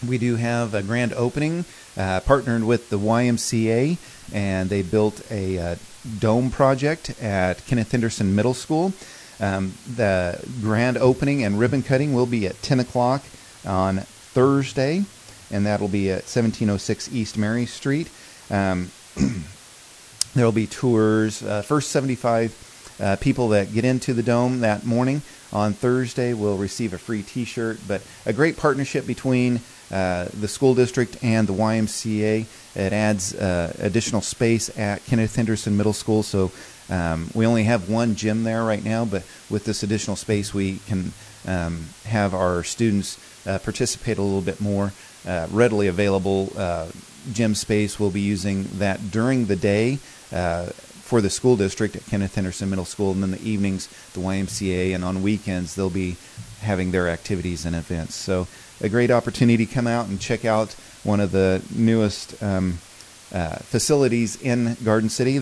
We do have a grand opening, partnered with the YMCA, and they built a dome project at Kenneth Henderson Middle School. The grand opening and ribbon cutting will be at 10 o'clock on Thursday, and that'll be at 1706 East Mary Street. There will be tours. First 75 people that get into the dome that morning on Thursday will receive a free T-shirt. But a great partnership between the school district and the YMCA. It adds additional space at Kenneth Henderson Middle School. So we only have one gym there right now, but with this additional space, we can have our students participate a little bit more. Readily available gym space. We'll be using that during the day for the school district at Kenneth Henderson Middle School, and then the evenings, the YMCA, and on weekends, they'll be having their activities and events. So a great opportunity to come out and check out one of the newest facilities in Garden City.